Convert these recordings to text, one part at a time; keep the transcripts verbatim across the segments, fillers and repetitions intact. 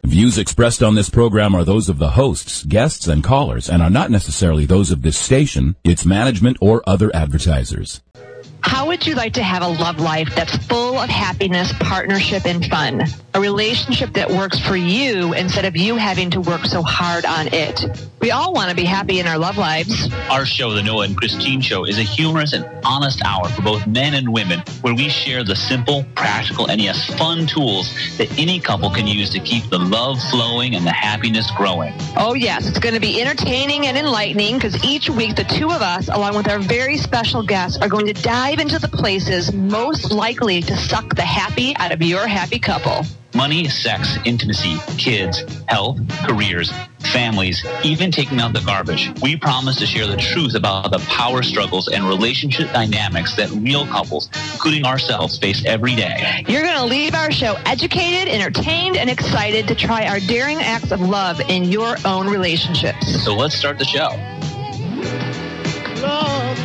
Views expressed on this program are those of the hosts, guests, and callers, and are not necessarily those of this station, its management, or other advertisers. How would you like to have a love life that's full of happiness, partnership, and fun? A relationship that works for you instead of you having to work so hard on it. We all want to be happy in our love lives. Our show, The Noah and Christine Show, is a humorous and honest hour for both men and women where we share the simple, practical, and yes, fun tools that any couple can use to keep the love flowing and the happiness growing. Oh, yes. It's going to be entertaining and enlightening because each week the two of us, along with our very special guests, are going to dive into the places most likely to suck the happy out of your happy couple. Money, sex, intimacy, kids, health, careers, families, even taking out the garbage. We promise to share the truth about the power struggles and relationship dynamics that real couples, including ourselves, face every day. You're going to leave our show educated, entertained, and excited to try our daring acts of love in your own relationships. So let's start the show. Love,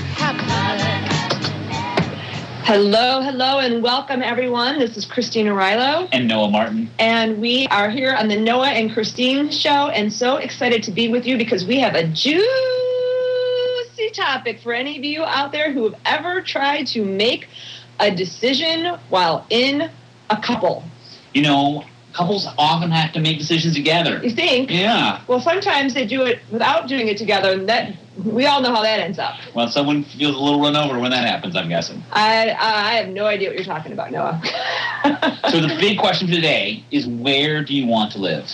Hello, hello, and welcome, everyone. This is Christina Rilo. And Noah Martin. And we are here on the Noah and Christine Show, and so excited to be with you because we have a juicy topic for any of you out there who have ever tried to make a decision while in a couple. You know, couples often have to make decisions together. You think? Yeah. Well, sometimes they do it without doing it together, and that we all know how that ends up. Well, someone feels a little run over when that happens, I'm guessing. I I have no idea what you're talking about, Noah. So the big question for today is, where do you want to live?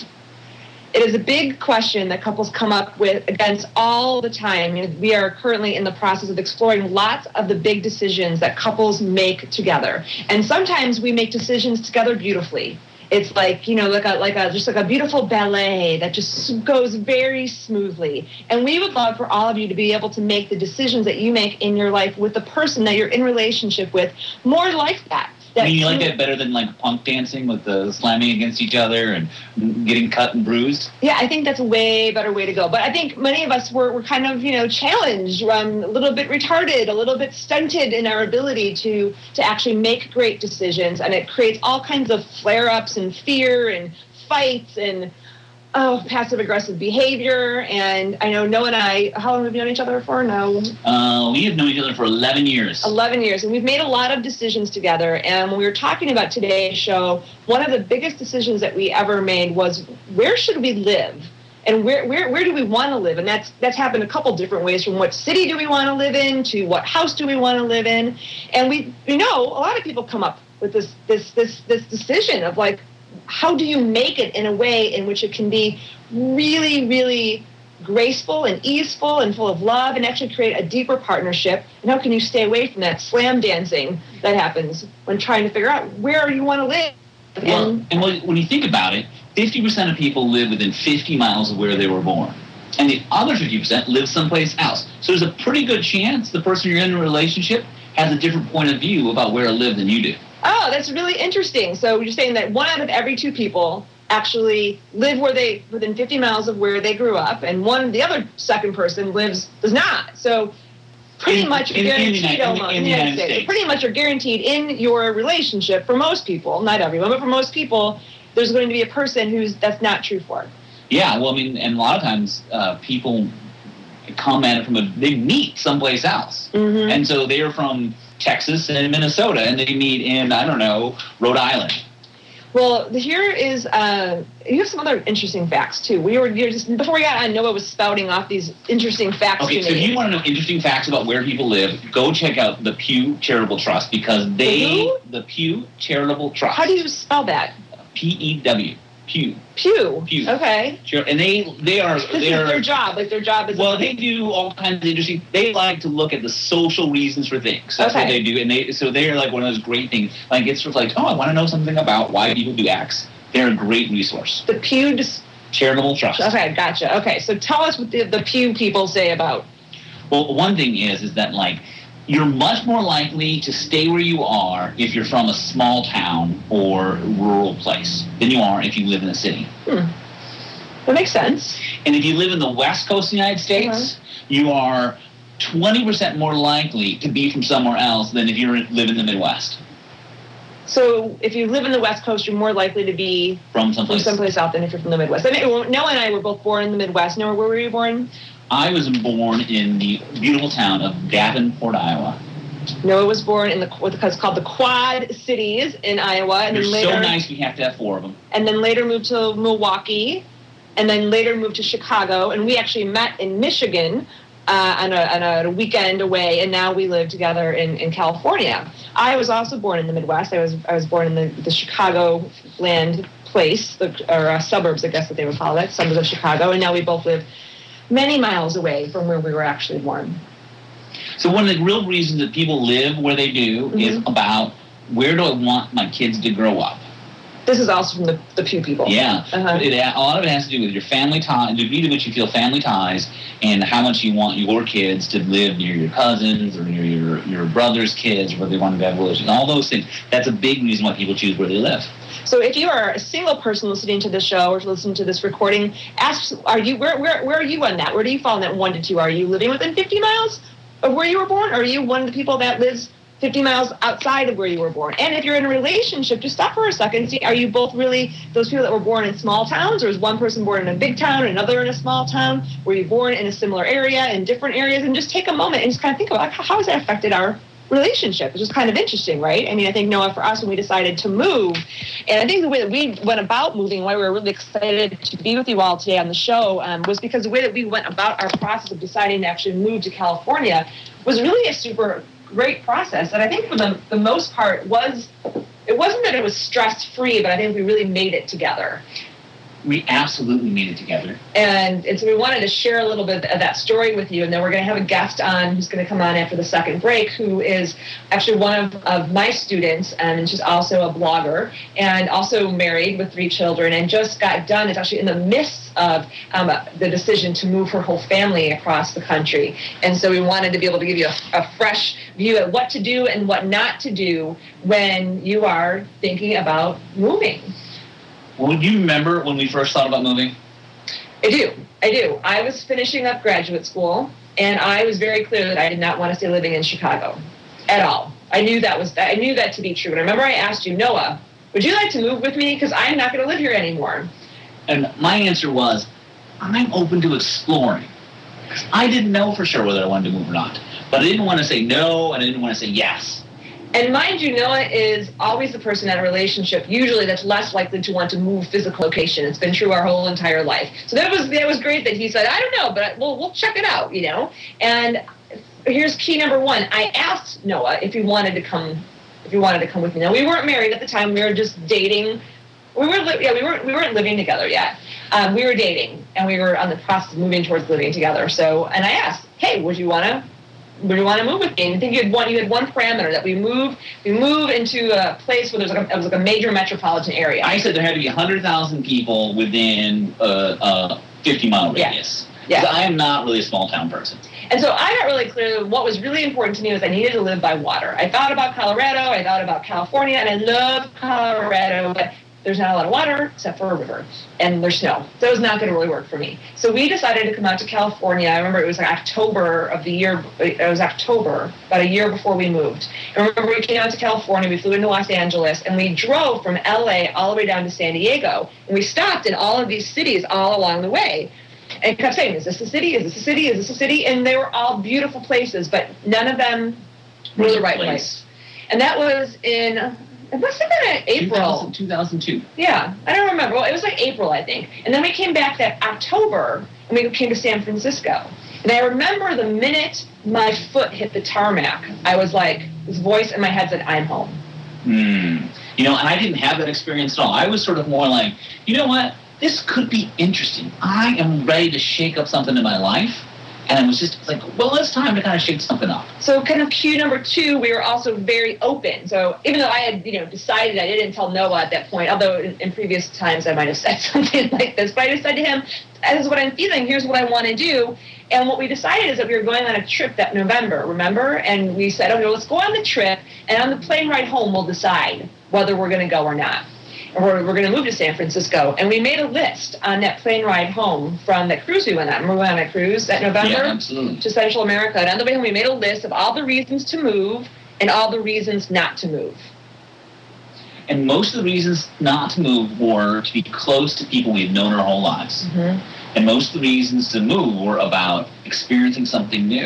It is a big question that couples come up with against all the time. You know, we are currently in the process of exploring lots of the big decisions that couples make together. And sometimes we make decisions together beautifully. It's like, you know, like a like a just like a beautiful ballet that just goes very smoothly. And we would love for all of you to be able to make the decisions that you make in your life with the person that you're in relationship with more like that. I mean, you like that better than like punk dancing with the slamming against each other and getting cut and bruised? Yeah, I think that's a way better way to go. But I think many of us were, were kind of, you know, challenged, um, a little bit retarded, a little bit stunted in our ability to, to actually make great decisions. And it creates all kinds of flare-ups and fear and fights and Oh, passive-aggressive behavior. And I know Noah and I, how long have we known each other for? No. Uh, we have known each other for eleven years. eleven years. And we've made a lot of decisions together. And when we were talking about today's show, one of the biggest decisions that we ever made was, where should we live? And where where where do we want to live? And that's that's happened a couple different ways, from what city do we want to live in to what house do we want to live in. And we, we know a lot of people come up with this this this this decision of like, how do you make it in a way in which it can be really, really graceful and easeful and full of love and actually create a deeper partnership? And how can you stay away from that slam dancing that happens when trying to figure out where you want to live? Well, and, and when you think about it, fifty percent of people live within fifty miles of where they were born. And the other fifty percent live someplace else. So there's a pretty good chance the person you're in a relationship has a different point of view about where to live than you do. Oh, that's really interesting. So you're saying that one out of every two people actually live where they within fifty miles of where they grew up, and one the other second person lives does not. So pretty in, much in, guaranteed in, in, almost in the United States. States. Pretty much are guaranteed in your relationship for most people, not everyone, but for most people, there's going to be a person who's that's not true for. Yeah, well, I mean, and a lot of times uh, people come at it from a they meet someplace else, mm-hmm. and so they're from Texas and Minnesota, and they meet in, I don't know, Rhode Island. Well, here is, uh, you have some other interesting facts, too. We were, you were just, before we got on, Noah was spouting off these interesting facts Okay, to so me. if you want to know interesting facts about where people live, go check out the Pew Charitable Trust, because they, the, the Pew Charitable Trust. How do you spell that? P E W. Pew. Pew. Pew. Okay. And they they are this they is are their job. Like their job is. Well, they do all kinds of interesting. They like to look at the social reasons for things. That's okay. what they do, and they so they're like one of those great things. Like it's sort of like, oh, I want to know something about why people do X. They're a great resource. The Pew Charitable Trust. Okay, gotcha. Okay, so tell us what the, the Pew people say about. Well, one thing is is that like you're much more likely to stay where you are if you're from a small town or rural place than you are if you live in a city. Hmm. That makes sense. And if you live in the West Coast of the United States, uh-huh. you are twenty percent more likely to be from somewhere else than if you live in the Midwest. So if you live in the West Coast, you're more likely to be from someplace, from someplace out than if you're from the Midwest. I mean, Noah and I were both born in the Midwest. Noah, where were you born? I was born in the beautiful town of Davenport, Iowa. Noah was born in the what's called the Quad Cities in Iowa, and They're then later, so nice. We have to have four of them. And then later moved to Milwaukee, and then later moved to Chicago. And we actually met in Michigan uh, on, a, on a weekend away, and now we live together in, in California. I was also born in the Midwest. I was I was born in the, the Chicago land place, the, or uh, suburbs, I guess that they would call it, suburbs of Chicago. And now we both live many miles away from where we were actually born. So one of the real reasons that people live where they do mm-hmm. is about where do I want my kids to grow up? This is also from the, the Pew people. Yeah. Uh-huh. It, a lot of it has to do with your family ties, the degree to which you feel family ties, and how much you want your kids to live near your cousins or near your, your brother's kids, or whether they want to have relations. All those things. That's a big reason why people choose where they live. So if you are a single person listening to this show or listening to this recording, ask, are you where, where, where are you on that? Where do you fall in that one to two? Are you living within fifty miles of where you were born? Or are you one of the people that lives fifty miles outside of where you were born? And if you're in a relationship, just stop for a second and see, are you both really those people that were born in small towns, or is one person born in a big town and another in a small town? Were you born in a similar area, in different areas? And just take a moment and just kind of think about, like, how has that affected our relationship? It's just kind of interesting, right? I mean, I think, Noah, for us, when we decided to move, and I think the way that we went about moving, why we were really excited to be with you all today on the show, um, was because the way that we went about our process of deciding to actually move to California was really a super great process. And I think for the, the most part was, it wasn't that it was stress-free, but I think we really made it together. We absolutely made it together. And, and so we wanted to share a little bit of that story with you. And then we're going to have a guest on who's going to come on after the second break, who is actually one of, of my students. And she's also a blogger and also married with three children and just got done. It's actually in the midst of um, the decision to move her whole family across the country. And so we wanted to be able to give you a, a fresh view of what to do and what not to do when you are thinking about moving. Well, do you remember when we first thought about moving? I do. I do. I was finishing up graduate school, and I was very clear that I did not want to stay living in Chicago at all. I knew that was I knew that to be true. And I remember I asked you, Noah, would you like to move with me? Because I'm not going to live here anymore. And my answer was, I'm open to exploring. I didn't know for sure whether I wanted to move or not. But I didn't want to say no, and I didn't want to say yes. And mind you, Noah is always the person in a relationship, usually that's less likely to want to move physical location. It's been true our whole entire life. So that was that was great that he said, I don't know, but we'll, we'll check it out, you know. And here's key number one. I asked Noah if he wanted to come, if he wanted to come with me. Now, we weren't married at the time. We were just dating. We were, yeah, we weren't, we weren't living together yet. Um, we were dating, and we were on the process of moving towards living together. So, and I asked, hey, would you want to? Would you want to move with me? And I think you had one. You had one parameter that we move. We move into a place where there's like a, it was like a major metropolitan area. I said there had to be one hundred thousand people within a, a fifty mile radius. Yeah. I am not really a small town person. And so I got really clear that what was really important to me was I needed to live by water. I thought about Colorado. I thought about California, and I love Colorado, but there's not a lot of water except for a river, and there's snow. So it was not going to really work for me. So we decided to come out to California. I remember it was like October of the year, it was October, about a year before we moved. And I remember we came out to California, we flew into Los Angeles, and we drove from L A all the way down to San Diego. And we stopped in all of these cities all along the way. And kept saying, is this a city? Is this a city? Is this a city? And they were all beautiful places, but none of them were the right place. And that was in... It must have been in April. two thousand two. Yeah, I don't remember. Well, it was like April, I think. And then we came back that October, and we came to San Francisco. And I remember the minute my foot hit the tarmac, I was like, this voice in my head said, I'm home. Mm. You know, and I didn't have that experience at all. I was sort of more like, you know what? This could be interesting. I am ready to shake up something in my life. And I was just like, well, it's time to kind of shake something up. So kind of cue number two, we were also very open. So even though I had, you know, decided, I didn't tell Noah at that point, although in, in previous times I might have said something like this, but I just said to him, this is what I'm feeling, here's what I want to do. And what we decided is that we were going on a trip that November, remember? And we said, okay, well, let's go on the trip, and on the plane ride home, we'll decide whether we're going to go or not. Or we're going to move to San Francisco. And we made a list on that plane ride home from that cruise we went on. Remember we went on a cruise that November? Yeah, absolutely. To Central America. And on the way home, we made a list of all the reasons to move and all the reasons not to move. And most of the reasons not to move were to be close to people we've known our whole lives. Mm-hmm. And most of the reasons to move were about experiencing something new.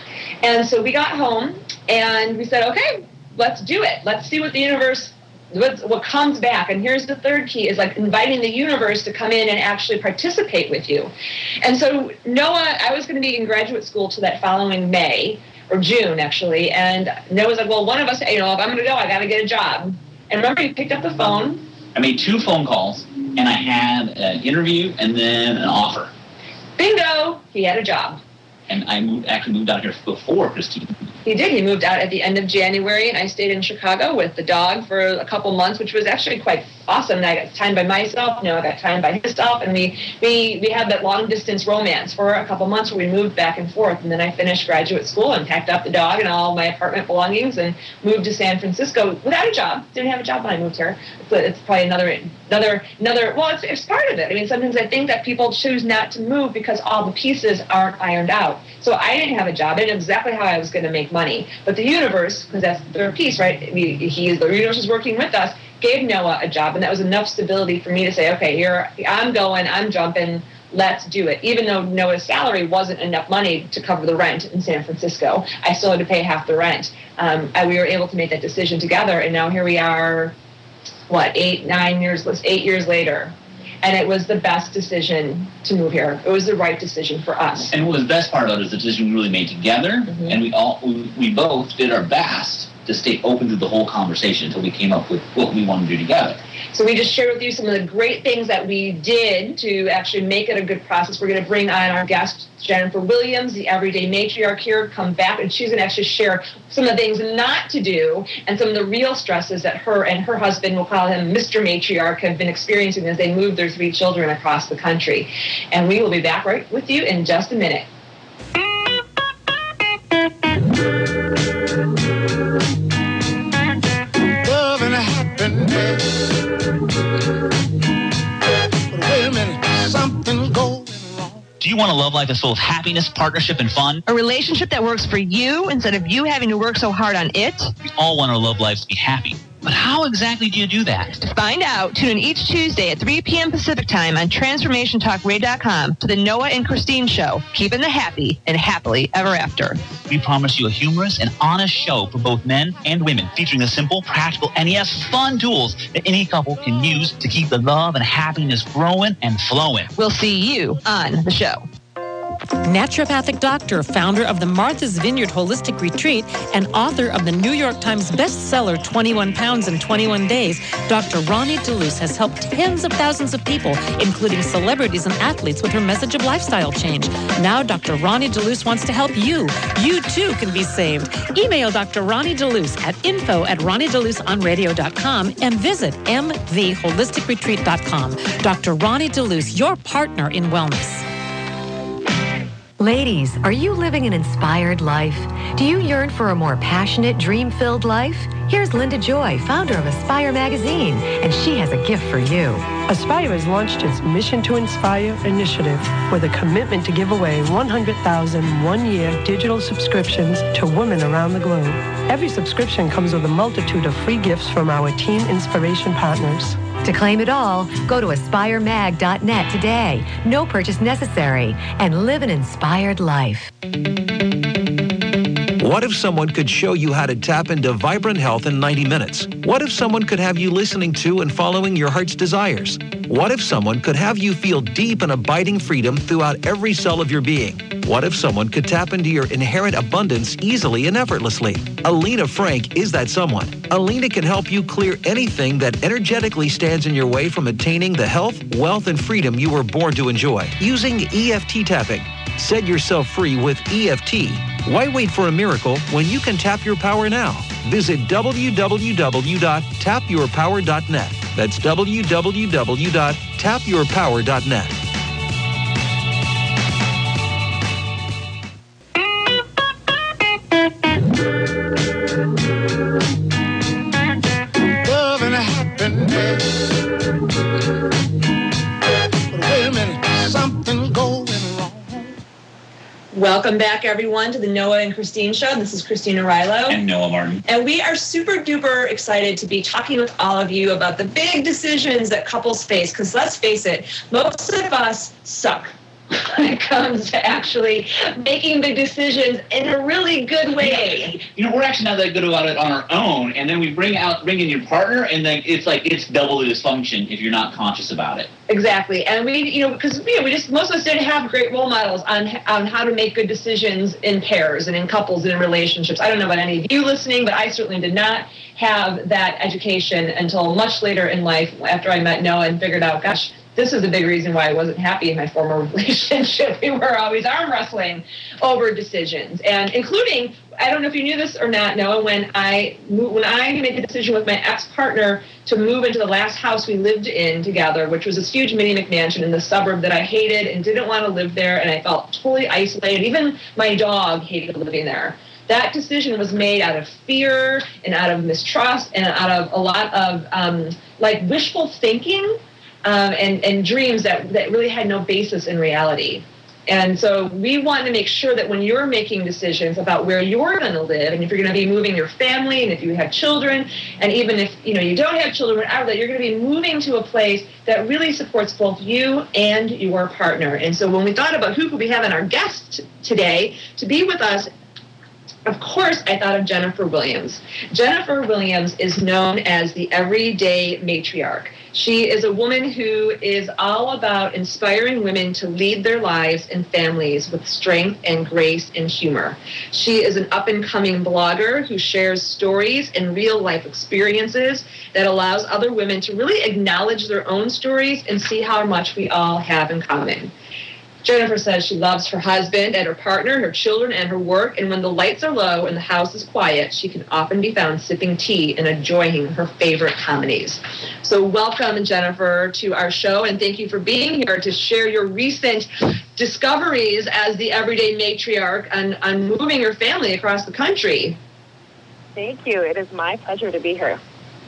And so we got home and we said, okay, let's do it. Let's see what the universe, what, what comes back. And here's the third key, is like inviting the universe to come in and actually participate with you. And so Noah, I was going to be in graduate school till that following May, or June actually. And Noah's like, well, one of us, you know, if I'm going to go, I got to get a job. And remember, he picked up the phone. I made two phone calls, and I had an interview and then an offer. Bingo! He had a job. And I moved, actually moved out here before Christine. He did. He moved out at the end of January, and I stayed in Chicago with the dog for a couple months, which was actually quite awesome. And I got time by myself. You know, I got time by himself, and we we we had that long distance romance for a couple months where we moved back and forth. And then I finished graduate school and packed up the dog and all my apartment belongings and moved to San Francisco without a job. Didn't have a job when I moved here. It's, it's probably another another another. Well, it's, it's part of it. I mean, sometimes I think that people choose not to move because all the pieces aren't ironed out. So I didn't have a job. I didn't know exactly how I was going to make money. But the universe, because that's the third piece, right? We, he, the universe was working with us, gave Noah a job, and that was enough stability for me to say, okay, here, I'm going, I'm jumping, let's do it. Even though Noah's salary wasn't enough money to cover the rent in San Francisco, I still had to pay half the rent. Um, and we were able to make that decision together, and now here we are, what, eight, nine years, eight years later. And it was the best decision to move here. It was the right decision for us. And what was the best part about it is the decision we really made together, mm-hmm. and we all we, we both did our best to stay open to the whole conversation until we came up with what we wanted to do together. So we just shared with you some of the great things that we did to actually make it a good process. We're going to bring on our guest, Jennifer Williams, the everyday matriarch here, come back, and she's going to actually share some of the things not to do and some of the real stresses that her and her husband, we'll call him Mister Matriarch, have been experiencing as they move their three children across the country. And we will be back right with you in just a minute. Love and happiness. But wait a minute, something's going wrong. Do you want a love life that's full of happiness, partnership, and fun? A relationship that works for you instead of you having to work so hard on it? We all want our love lives to be happy. But how exactly do you do that? To find out, tune in each Tuesday at three p.m. Pacific Time on Transformation Talk Radio dot com to the Noah and Christine Show, keeping the happy and happily ever after. We promise you a humorous and honest show for both men and women, featuring the simple, practical, and yes, fun tools that any couple can use to keep the love and happiness growing and flowing. We'll see you on the show. Naturopathic doctor, founder of the Martha's Vineyard Holistic Retreat, and author of the New York Times bestseller twenty-one pounds in twenty-one days, Doctor Ronnie DeLuce has helped tens of thousands of people, including celebrities and athletes, with her message of lifestyle change. Now Doctor Ronnie DeLuce wants to help you. You too can be saved. Email Doctor Ronnie DeLuce at info at ronnie deluce on radio dot com and visit m v holistic retreat dot com. Doctor Ronnie DeLuce, your partner in wellness. Ladies, are you living an inspired life? Do you yearn for a more passionate, dream-filled life? Here's Linda Joy, founder of Aspire Magazine, and she has a gift for you. Aspire has launched its Mission to Inspire initiative with a commitment to give away one hundred thousand one-year digital subscriptions to women around the globe. Every subscription comes with a multitude of free gifts from our Team Inspiration partners. To claim it all, go to aspire mag dot net today. No purchase necessary, and live an inspired life. What if someone could show you how to tap into vibrant health in ninety minutes? What if someone could have you listening to and following your heart's desires? What if someone could have you feel deep and abiding freedom throughout every cell of your being? What if someone could tap into your inherent abundance easily and effortlessly? Alina Frank is that someone. Alina can help you clear anything that energetically stands in your way from attaining the health, wealth, and freedom you were born to enjoy using E F T tapping. Set yourself free with E F T. Why wait for a miracle when you can tap your power now? Visit w w w dot tap your power dot net. That's w w w dot tap your power dot net. Love and happiness. But wait a minute, something's going wrong. Welcome back, everyone, to the Noah and Christine Show. This is Christina Rilo. And Noah Martin. And we are super duper excited to be talking with all of you about the big decisions that couples face, because let's face it, most of us suck when it comes to actually making the decisions in a really good way. You know, we're actually not that good about it on our own, and then we bring out, bring in your partner, and then it's like, it's double the dysfunction if you're not conscious about it. Exactly. And we, you know, because you know, we just, most of us didn't have great role models on, on how to make good decisions in pairs and in couples and in relationships. I don't know about any of you listening, but I certainly did not have that education until much later in life after I met Noah and figured out, gosh, this is a big reason why I wasn't happy in my former relationship. We were always arm wrestling over decisions, and including, I don't know if you knew this or not, Noah, when I when I made the decision with my ex-partner to move into the last house we lived in together, which was this huge mini McMansion in the suburb that I hated and didn't want to live there, and I felt totally isolated. Even my dog hated living there. That decision was made out of fear and out of mistrust and out of a lot of um, like wishful thinking. Um, and, and dreams that, that really had no basis in reality. And so we want to make sure that when you're making decisions about where you're going to live, and if you're going to be moving your family, and if you have children, and even if you know you don't have children, whatever, that you're going to be moving to a place that really supports both you and your partner. And so when we thought about who could we have in our guest today to be with us, of course, I thought of Jennifer Williams. Jennifer Williams is known as the everyday matriarch. She is a woman who is all about inspiring women to lead their lives and families with strength and grace and humor. She is an up-and-coming blogger who shares stories and real-life experiences that allows other women to really acknowledge their own stories and see how much we all have in common. Jennifer says she loves her husband and her partner, her children, and her work, and when the lights are low and the house is quiet, she can often be found sipping tea and enjoying her favorite comedies. So welcome, Jennifer, to our show, and thank you for being here to share your recent discoveries as the everyday matriarch on, on moving your family across the country. Thank you. It is my pleasure to be here.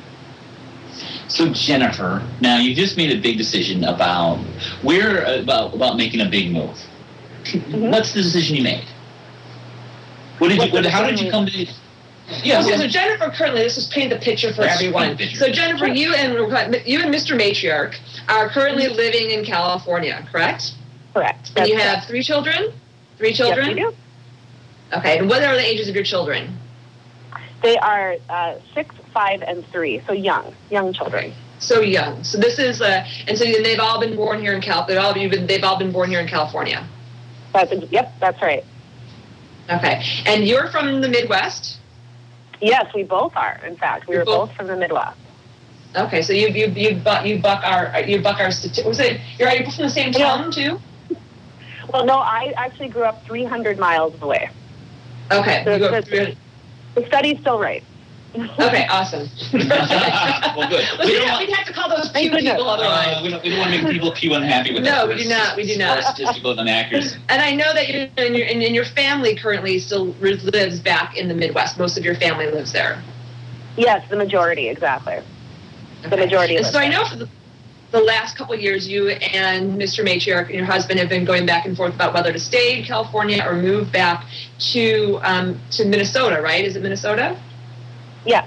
So Jennifer, now you just made a big decision about where about about making a big move. Mm-hmm. What's the decision you made? What did you? What, how did you come to? Yeah. So, so Jennifer, currently, this is paint the picture for Let's everyone. Picture. So Jennifer, you and you and Mister Matriarch are currently mm-hmm. living in California, correct? Correct. And That's you have correct. three children. Three children. Yes, we do. Okay. And what are the ages of your children? They are uh, six, five, and three. So young, young children. Okay. So young. So this is, uh, and so they've all been born here in Cal. They've all been, they've all been born here in California. That's, yep, that's right. Okay. And you're from the Midwest? Yes, we both are. In fact, we you're were both, both from the Midwest. Okay. So you you you buck you buck our you buck our stati- was it? You're are you from the same town too? Well, no, I actually grew up three hundred miles away. Okay. So you the, the, the study's still right. Okay, awesome. Well, good. Well, we don't, we'd have to call those pew people otherwise. Uh, we, don't, we don't want to make people pew unhappy with that. No, we do not. We do not. Statistical inaccuracy. And I know that you and your, and your family currently still lives back in the Midwest. Most of your family lives there. Yes, the majority, exactly. Okay. The majority. And so I know for the, the last couple of years, you and Mister Matriarch and your husband have been going back and forth about whether to stay in California or move back to um, to Minnesota, right? Is it Minnesota? Yes.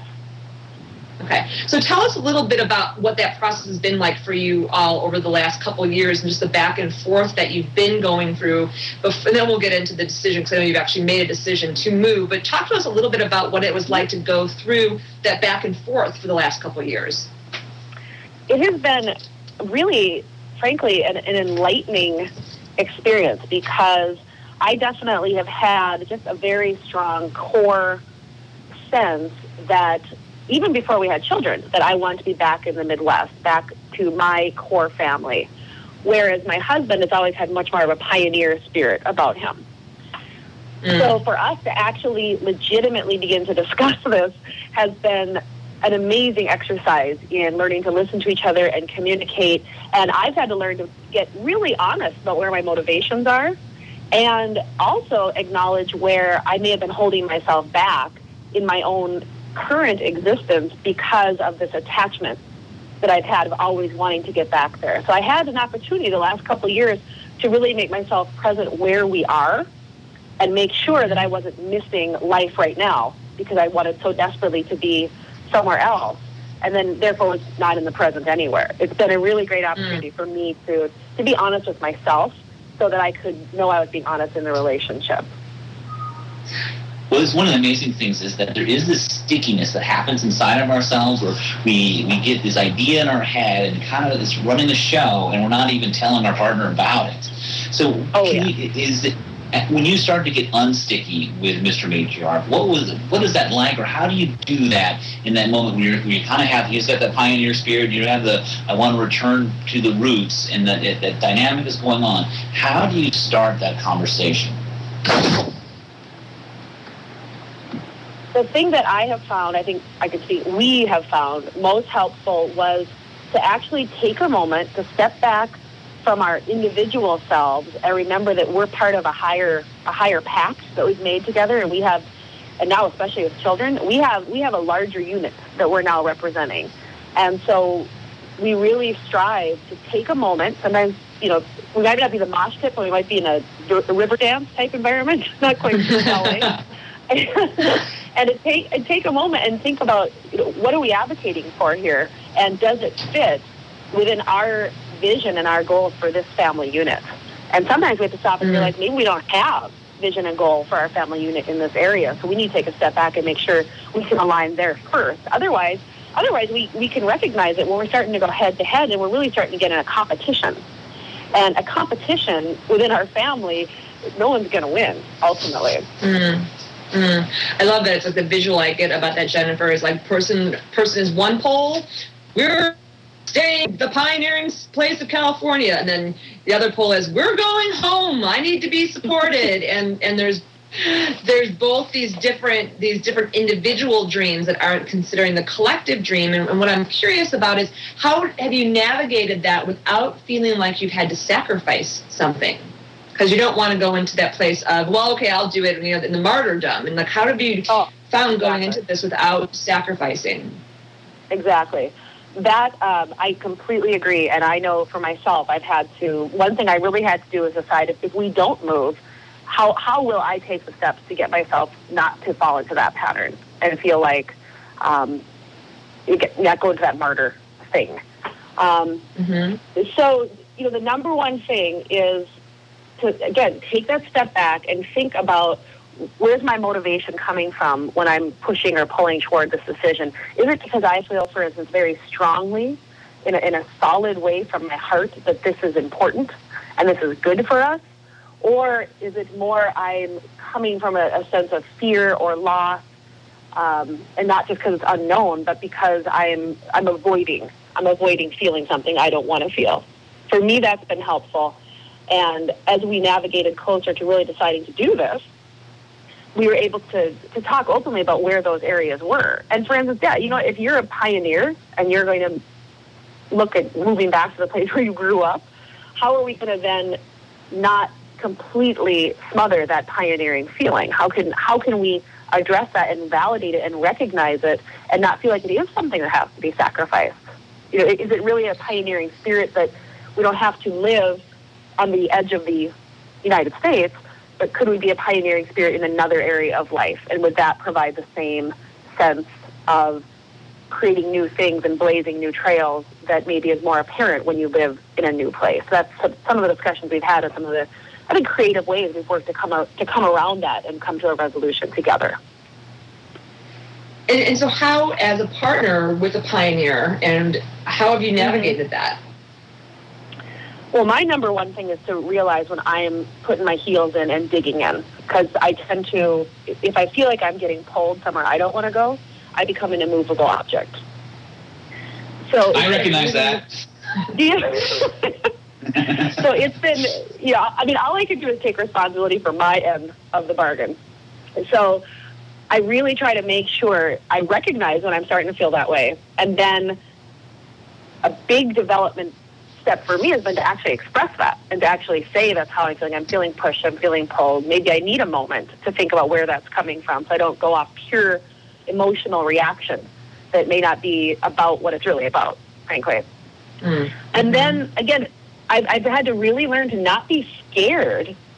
Okay. So tell us a little bit about what that process has been like for you all over the last couple of years and just the back and forth that you've been going through. And then we'll get into the decision because I know you've actually made a decision to move. But talk to us a little bit about what it was like to go through that back and forth for the last couple of years. It has been really, frankly, an, an enlightening experience because I definitely have had just a very strong core sense that even before we had children, that I want to be back in the Midwest, back to my core family. Whereas my husband has always had much more of a pioneer spirit about him. Mm. So for us to actually legitimately begin to discuss this has been an amazing exercise in learning to listen to each other and communicate. And I've had to learn to get really honest about where my motivations are and also acknowledge where I may have been holding myself back in my own current existence because of this attachment that I've had of always wanting to get back there. So I had an opportunity the last couple of years to really make myself present where we are and make sure that I wasn't missing life right now because I wanted so desperately to be somewhere else. And then, therefore, was not in the present anywhere. It's been a really great opportunity mm. for me to, to be honest with myself so that I could know I was being honest in the relationship. Well, it's one of the amazing things is that there is this stickiness that happens inside of ourselves where we, we get this idea in our head and kind of it's running the show and we're not even telling our partner about it. So oh, can yeah. you, is it, when you started to get unsticky with Mister Matriarch, what was what is that like, or how do you do that in that moment when, you're, when you kind of have, you just got that pioneer spirit, you have the, I want to return to the roots, and that, that dynamic is going on. How do you start that conversation? The thing that I have found, I think I could see we have found most helpful was to actually take a moment to step back from our individual selves and remember that we're part of a higher a higher pact that we've made together, and we have, and now especially with children, we have we have a larger unit that we're now representing. And so we really strive to take a moment. Sometimes, you know, we might not be the mosh pit, but we might be in a, a river dance type environment, not quite ballet. And to take and take a moment and think about, you know, what are we advocating for here, and does it fit within our vision and our goals for this family unit? And sometimes we have to stop and realize maybe we don't have vision and goal for our family unit in this area, so we need to take a step back and make sure we can align there first. Otherwise, otherwise we, we can recognize it when we're starting to go head to head and we're really starting to get in a competition. And a competition within our family, no one's going to win, ultimately. Mm. Mm. I love that. It's like the visual I get about that, Jennifer, is like person person is one pole, we're staying the pioneering place of California, and then the other pole is we're going home, I need to be supported. and and there's there's both these different these different individual dreams that aren't considering the collective dream. And, and what I'm curious about is how have you navigated that without feeling like you've had to sacrifice something? Because you don't want to go into that place of, well, okay, I'll do it, you know, in the martyrdom. And like, how have you oh, found exactly. going into this without sacrificing? Exactly. That, um, I completely agree. And I know for myself, I've had to, one thing I really had to do is decide if, if we don't move, how, how will I take the steps to get myself not to fall into that pattern and feel like, um, you get, not go into that martyr thing. Um, mm-hmm. So, you know, the number one thing is, to, again, take that step back and think about where's my motivation coming from when I'm pushing or pulling toward this decision. Is it because I feel, for instance, very strongly in a, in a solid way from my heart that this is important and this is good for us? Or is it more I'm coming from a, a sense of fear or loss, um, and not just because it's unknown, but because I'm I'm avoiding, I'm avoiding feeling something I don't want to feel. For me, that's been helpful. And as we navigated closer to really deciding to do this, we were able to, to talk openly about where those areas were. And for instance, yeah, you know, if you're a pioneer and you're going to look at moving back to the place where you grew up, how are we going to then not completely smother that pioneering feeling? How can how can we address that and validate it and recognize it and not feel like it is something that has to be sacrificed? You know, is it really a pioneering spirit that we don't have to live on the edge of the United States, but could we be a pioneering spirit in another area of life? And would that provide the same sense of creating new things and blazing new trails that maybe is more apparent when you live in a new place? That's some of the discussions we've had and some of the, I think, creative ways we've worked to come out, to come around that and come to a resolution together. And, and so how, as a partner with a pioneer, and how have you navigated that? Well, my number one thing is to realize when I am putting my heels in and digging in, because I tend to, if I feel like I'm getting pulled somewhere I don't want to go, I become an immovable object. So I recognize that. Do you? So it's been, yeah, I mean, all I can do is take responsibility for my end of the bargain. And so I really try to make sure I recognize when I'm starting to feel that way. And then a big development step for me has been to actually express that and to actually say that's how I'm feeling. I'm feeling pushed. I'm feeling pulled. Maybe I need a moment to think about where that's coming from so I don't go off pure emotional reaction that may not be about what it's really about, frankly. Mm-hmm. And then, again, I've, I've had to really learn to not be scared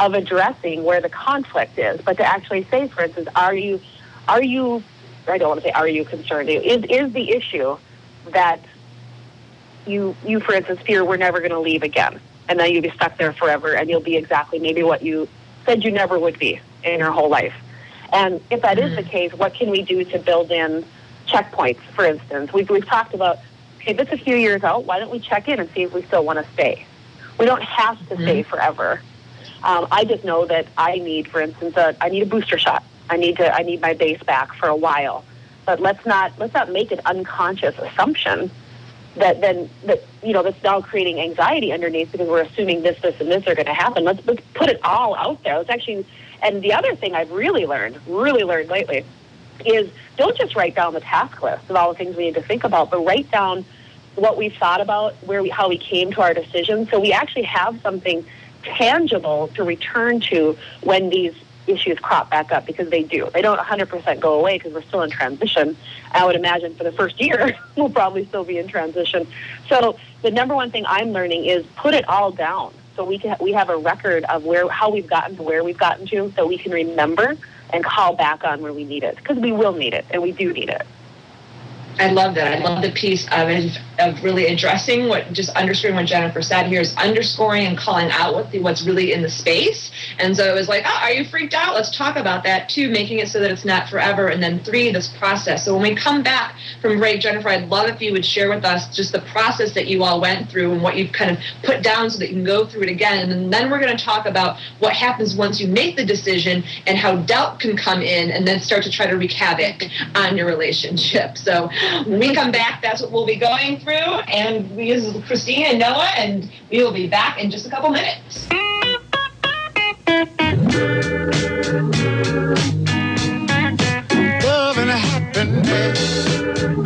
of addressing where the conflict is, but to actually say, for instance, are you, are you, I don't want to say are you concerned, is, is the issue that you, you, for instance, fear we're never going to leave again, and then you'll be stuck there forever, and you'll be exactly maybe what you said you never would be in your whole life. And if that is the case, what can we do to build in checkpoints, for instance? We've, we've talked about, okay, this is a few years out, why don't we check in and see if we still want to stay? We don't have to mm-hmm. stay forever. Um, I just know that I need, for instance, a, I need a booster shot. I need to, I need my base back for a while. But let's not, let's not make an unconscious assumption that then, that, you know, that's now creating anxiety underneath because we're assuming this, this, and this are going to happen. Let's, let's put it all out there. Let's actually, and the other thing I've really learned, really learned lately, is don't just write down the task list of all the things we need to think about, but write down what we've thought about, where we, how we came to our decisions, so we actually have something tangible to return to when these issues crop back up, because they do. They don't one hundred percent go away because we're still in transition. I would imagine for the first year, we'll probably still be in transition. So the number one thing I'm learning is put it all down so we can, we have a record of where how we've gotten to where we've gotten to, so we can remember and call back on where we need it, because we will need it, and we do need it. I love that. I love the piece of of really addressing what, just underscoring what Jennifer said here, is underscoring and calling out what the, what's really in the space. And so it was like, oh, are you freaked out? Let's talk about that. Two, making it so that it's not forever. And then three, this process. So when we come back from break, Jennifer, I'd love if you would share with us just the process that you all went through and what you've kind of put down so that you can go through it again. And then we're going to talk about what happens once you make the decision and how doubt can come in and then start to try to wreak havoc on your relationship. So when we come back, that's what we'll be going through. And we, this is Christine and Noah, and we will be back in just a couple minutes. Love and happiness.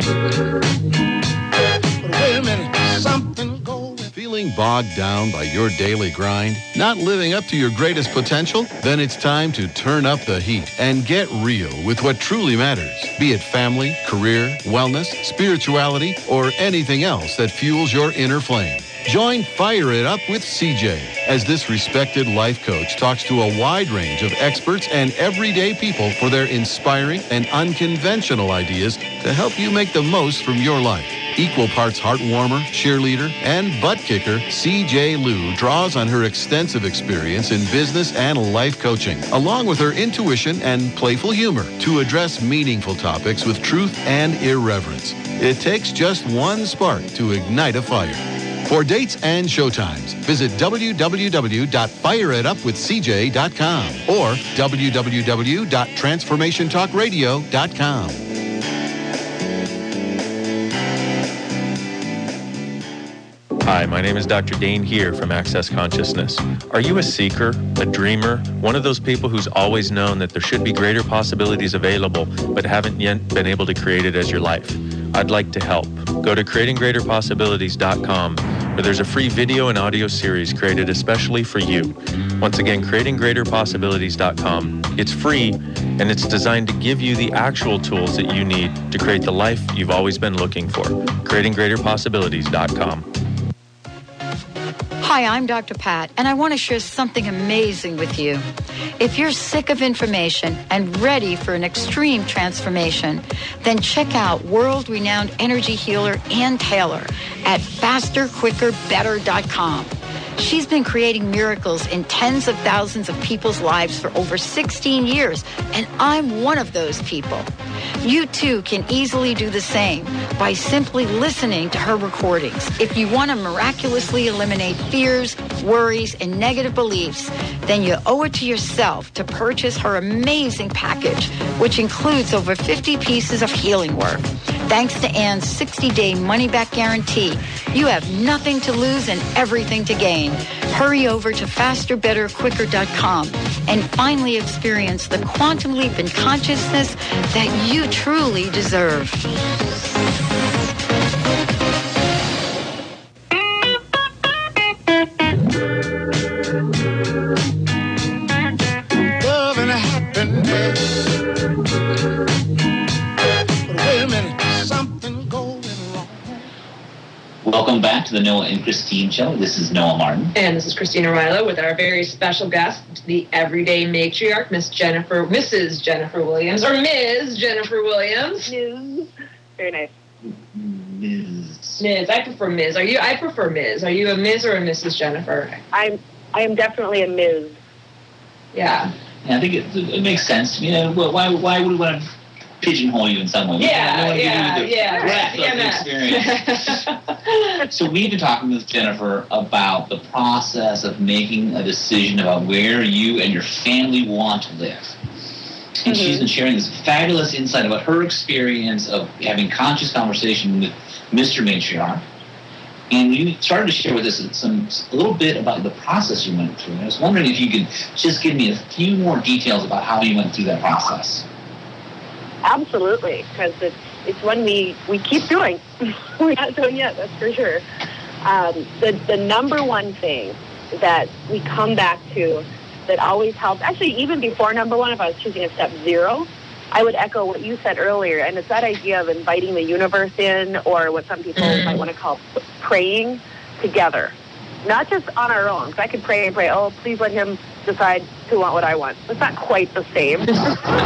But wait a minute, something going. Feeling bogged down by your daily grind? Not living up to your greatest potential? Then it's time to turn up the heat and get real with what truly matters. Be it family, career, wellness, spirituality, or anything else that fuels your inner flame. Join Fire It Up with C J as this respected life coach talks to a wide range of experts and everyday people for their inspiring and unconventional ideas to help you make the most from your life. Equal parts heartwarmer, cheerleader, and butt kicker, C J Liu draws on her extensive experience in business and life coaching, along with her intuition and playful humor, to address meaningful topics with truth and irreverence. It takes just one spark to ignite a fire. For dates and showtimes, visit w w w dot fire it up with c j dot com or w w w dot transformation talk radio dot com. Hi, my name is Doctor Dane here from Access Consciousness. Are you a seeker, a dreamer, one of those people who's always known that there should be greater possibilities available but haven't yet been able to create it as your life? I'd like to help. Go to creating greater possibilities dot com, where there's a free video and audio series created especially for you. Once again, creating greater possibilities dot com. It's free, and it's designed to give you the actual tools that you need to create the life you've always been looking for. creating greater possibilities dot com. Hi, I'm Doctor Pat, and I want to share something amazing with you. If you're sick of information and ready for an extreme transformation, then check out world-renowned energy healer Ann Taylor at faster quicker better dot com. She's been creating miracles in tens of thousands of people's lives for over sixteen years, and I'm one of those people. You too can easily do the same by simply listening to her recordings. If you want to miraculously eliminate fears, worries, and negative beliefs, then you owe it to yourself to purchase her amazing package, which includes over fifty pieces of healing work. Thanks to Ann's sixty-day money-back guarantee, you have nothing to lose and everything to gain. Hurry over to faster better quicker dot com and finally experience the quantum leap in consciousness that you truly deserve. Love and happiness. But wait a minute, something going wrong. Welcome back to the Noah and Christine Show. This is Noah Martin. And this is Christina Rilo with our very special guest, the everyday matriarch, Miss Jennifer, Missus Jennifer Williams, or Miz Jennifer Williams. Miz Very nice. Miz Miz I prefer Miz Are you? I prefer Miz Are you a Miz or a Missus Jennifer? I'm. I am definitely a Miz Yeah. Yeah, I think it, it makes sense. You know, why why would we want to pigeonhole you in some way? Yeah, we yeah, give you the yeah. breadth Yeah, of the yeah. experience. So we've been talking with Jennifer about the process of making a decision about where you and your family want to live. And mm-hmm. she's been sharing this fabulous insight about her experience of having conscious conversation with Mister Matriarch. And you started to share with us some a little bit about the process you went through. And I was wondering if you could just give me a few more details about how you went through that process. Absolutely, because it's it's one we, we keep doing. We're not done yet, that's for sure. Um, the the number one thing that we come back to that always helps, actually even before number one, if I was choosing a step zero, I would echo what you said earlier, and it's that idea of inviting the universe in, or what some people mm. might want to call praying together. Not just on our own, because I could pray and pray, oh, please let him decide to want what I want. It's not quite the same. I've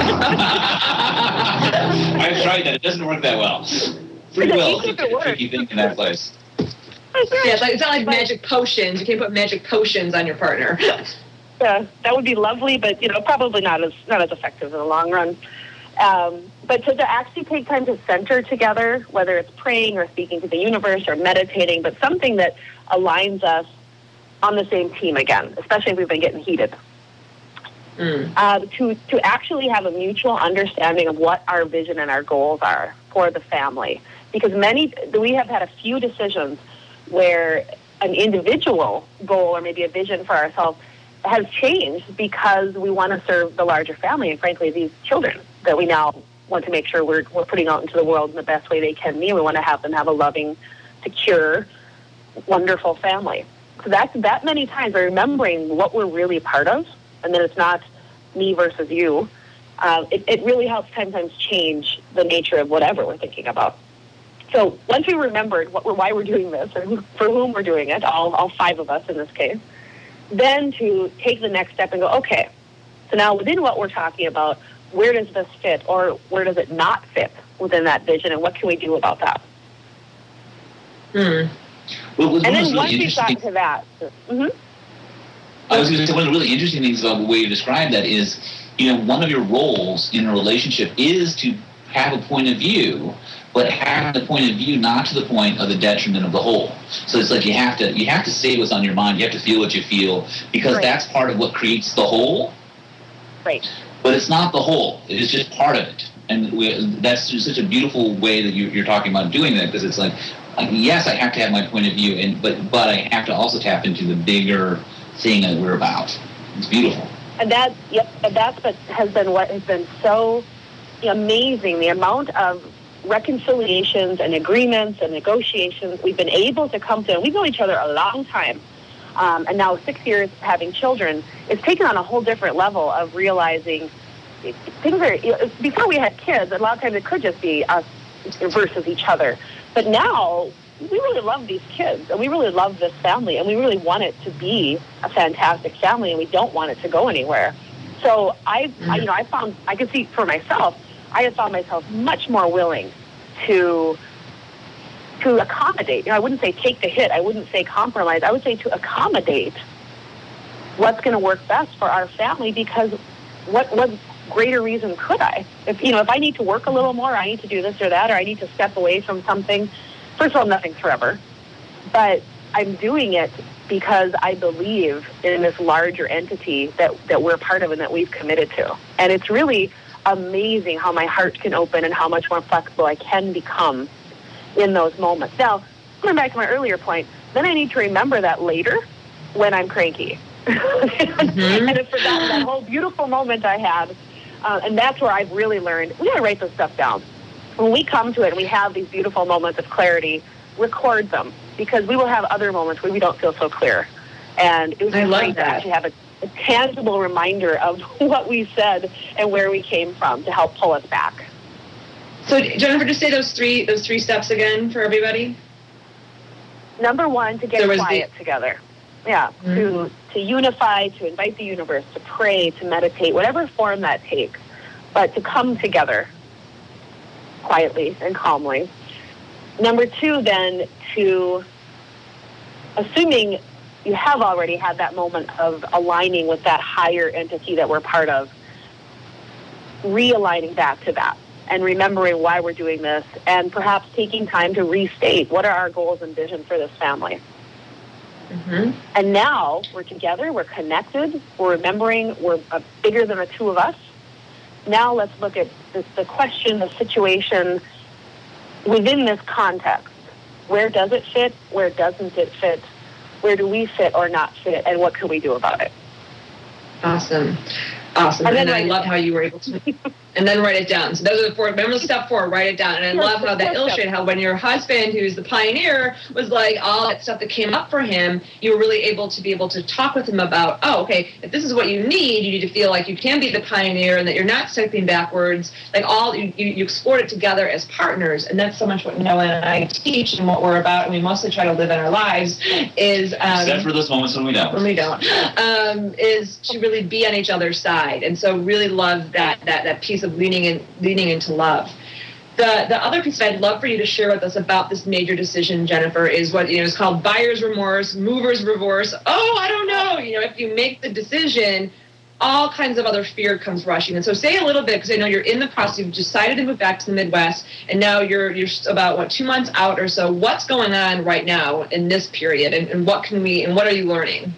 tried that. It doesn't work that well. Free will is a tricky thing in that place. Yeah, it's, like, it's not like magic potions. You can't put magic potions on your partner. Yeah, that would be lovely, but you know, probably not as not as effective in the long run. Um, but to, to actually take time to center together, whether it's praying or speaking to the universe or meditating, but something that aligns us on the same team again, especially if we've been getting heated. Mm. Uh, to to actually have a mutual understanding of what our vision and our goals are for the family, because many we have had a few decisions where an individual goal or maybe a vision for ourselves has changed because we want to serve the larger family and, frankly, these children that we now want to make sure we're, we're putting out into the world in the best way they can be. We want to have them have a loving, secure, wonderful family. So that's that many times by remembering what we're really part of, and that it's not me versus you. Uh, it, it really helps sometimes change the nature of whatever we're thinking about. So once we remembered what we're, why we're doing this and for whom we're doing it, all, all five of us in this case, then to take the next step and go, okay, so now within what we're talking about, where does this fit or where does it not fit within that vision, and what can we do about that? Hmm. Well, and then really once we've gotten to that, mm-hmm. I was going to say one of the really interesting things about the way you describe that is, you know, one of your roles in a relationship is to have a point of view, but have the point of view not to the point of the detriment of the whole. So it's like you have to you have to say what's on your mind. You have to feel what you feel, because right. that's part of what creates the whole. Right. But it's not the whole. It is just part of it. And we, that's just such a beautiful way that you, you're talking about doing that, because it's like, like, yes, I have to have my point of view, and but but I have to also tap into the bigger thing that we're about. It's beautiful. And that, yep, and that's what has been what has been so amazing, the amount of reconciliations and agreements and negotiations we've been able to come to. And we've known each other a long time. Um, and now six years having children, it's taken on a whole different level of realizing things are, you know, before we had kids, a lot of times it could just be us versus each other. But now we really love these kids, and we really love this family, and we really want it to be a fantastic family, and we don't want it to go anywhere. So I, mm-hmm. I you know, I found, I can see for myself, I have found myself much more willing to to accommodate. You know, I wouldn't say take the hit. I wouldn't say compromise. I would say to accommodate what's going to work best for our family, because what what greater reason could I? If you know, if I need to work a little more, I need to do this or that, or I need to step away from something. First of all, nothing's forever, but I'm doing it because I believe in this larger entity that, that we're part of and that we've committed to. And it's really amazing how my heart can open and how much more flexible I can become in those moments. Now, going back to my earlier point, then I need to remember that later when I'm cranky. Mm-hmm. And I forgot that whole beautiful moment I had. Uh, and that's where I've really learned, we got to write this stuff down. When we come to it and we have these beautiful moments of clarity, record them, because we will have other moments where we don't feel so clear. And it was I great love that. to have a, a tangible reminder of what we said and where we came from to help pull us back. So Jennifer, just say those three those three steps again for everybody. Number one, to get There was quiet the- together. Yeah, Mm-hmm. to to unify, to invite the universe, to pray, to meditate, whatever form that takes, but to come together quietly and calmly. Number two, then, to, assuming you have already had that moment of aligning with that higher entity that we're part of, realigning back to that and remembering why we're doing this, and perhaps taking time to restate what are our goals and vision for this family. Mm-hmm. And now we're together, we're connected, we're remembering we're uh, bigger than the two of us. Now let's look at this, the question, the situation within this context. Where does it fit? Where doesn't it fit? Where do we fit or not fit? And what can we do about it? Awesome. Awesome. And And, then I write love it how you were able to, and then write it down. So those are the four, remember step four, write it down. And I Sure, love how that sure, illustrated sure. how when your husband, who's the pioneer, was like all that stuff that came up for him, you were really able to be able to talk with him about, oh, okay, if this is what you need, you need to feel like you can be the pioneer and that you're not stepping backwards. Like all, you, you, you explored it together as partners. And that's so much what Noah and I teach and what we're about, and we mostly try to live in our lives, is... Um, Except for those moments when we don't. when we don't, um, is to really be on each other's side. And so really love that that that piece of leaning in, leaning into love. The the other piece that I'd love for you to share with us about this major decision, Jennifer, is what you know is called buyer's remorse, mover's remorse. Oh, I don't know. You know, if you make the decision, all kinds of other fear comes rushing. And so say a little bit, because I know you're in the process, you've decided to move back to the Midwest, and now you're you're about, what, two months out or so. What's going on right now in this period, and, and what can we, and what are you learning?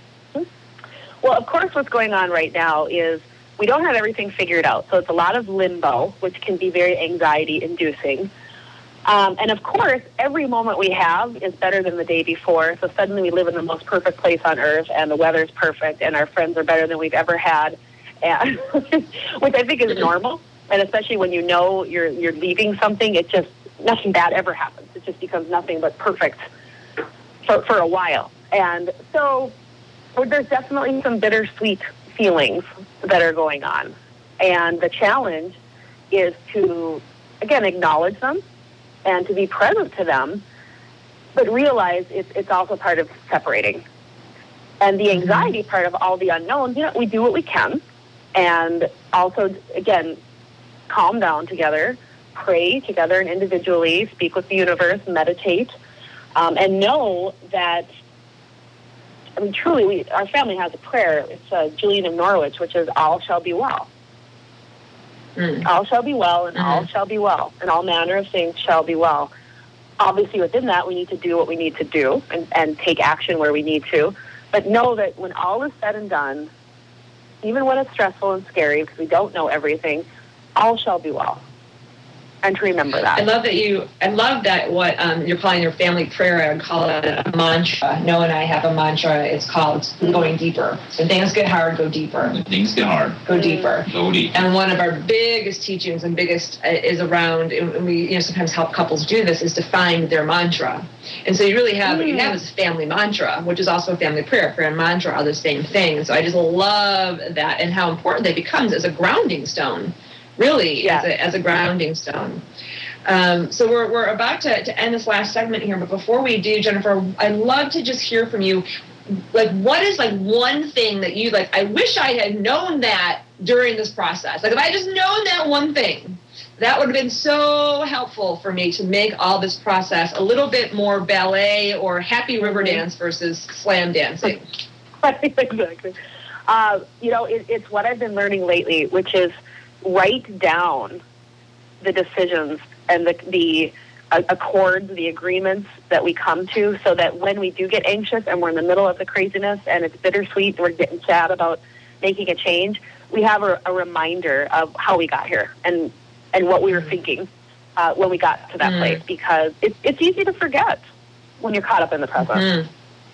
Well, of course, what's going on right now is we don't have everything figured out. So it's a lot of limbo, which can be very anxiety-inducing. Um, and, of course, every moment we have is better than the day before. So suddenly we live in the most perfect place on earth, and the weather's perfect, and our friends are better than we've ever had, and which I think is normal. And especially when you know you're you're leaving something, it just, nothing bad ever happens. It just becomes nothing but perfect for, for a while. And so well, there's definitely some bittersweet feelings that are going on. And the challenge is to, again, acknowledge them and to be present to them, but realize it's, it's also part of separating. And the anxiety part of all the unknowns, you know, we do what we can. And also, again, calm down together, pray together and individually, speak with the universe, meditate, um, and know that, I mean, truly, we, our family has a prayer. It's uh, Julian of Norwich, which is, all shall be well. Mm. All shall be well, and mm. all shall be well, and all manner of things shall be well. Obviously, within that, we need to do what we need to do and, and take action where we need to. But know that when all is said and done, even when it's stressful and scary, because we don't know everything, all shall be well. And to remember that. I love that you, I love that what um, you're calling your family prayer, I would call it a mantra. Noah and I have a mantra, it's called going deeper. When things get hard, go deeper. When things get hard, go deeper. Go deeper. And one of our biggest teachings and biggest uh, is around, and we you know sometimes help couples do this, is to find their mantra. And so you really have, mm. what you have is a family mantra, which is also a family prayer. Prayer and mantra are the same thing. And so I just love that and how important they become as a grounding stone. Really, yeah. as, a, as a grounding stone. Um, so we're we're about to, to end this last segment here, but before we do, Jennifer, I'd love to just hear from you. Like, what is like one thing that you like? I wish I had known that during this process. Like, if I had just known that one thing, that would have been so helpful for me to make all this process a little bit more ballet or happy river dance versus slam dancing. Exactly. Uh, you know, it, it's what I've been learning lately, which is write down the decisions and the, the uh, accords, the agreements that we come to, so that when we do get anxious and we're in the middle of the craziness and it's bittersweet, we're getting sad about making a change, we have a, a reminder of how we got here and, and what we were thinking uh, when we got to that mm. place, because it, it's easy to forget when you're caught up in the present. Mm.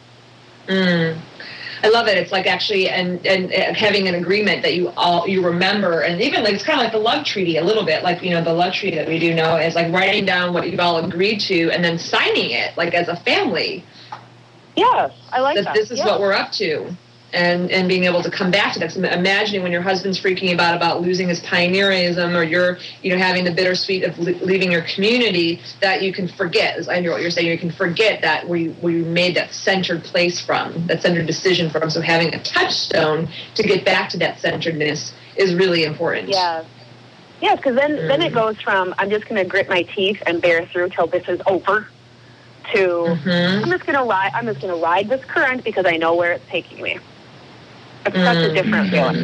Mm. I love it. It's like actually and, and and having an agreement that you all you remember, and even like it's kind of like the love treaty a little bit, like you know the love treaty that we do know is like writing down what you've all agreed to and then signing it like as a family. Yes, I like that. That this is yes. what we're up to. and and being able to come back to that. So imagining when your husband's freaking about about losing his pioneerism, or you're you know having the bittersweet of leaving your community, that you can forget. As I hear what you're saying, you can forget that where you, where you made that centered place from, that centered decision from. So having a touchstone to get back to that centeredness is really important. Yeah. Yes, because then, mm. then it goes from, I'm just going to grit my teeth and bear through till this is over, to mm-hmm. I'm just going to ride. I'm just going to ride this current because I know where it's taking me. It's mm. such a different feeling.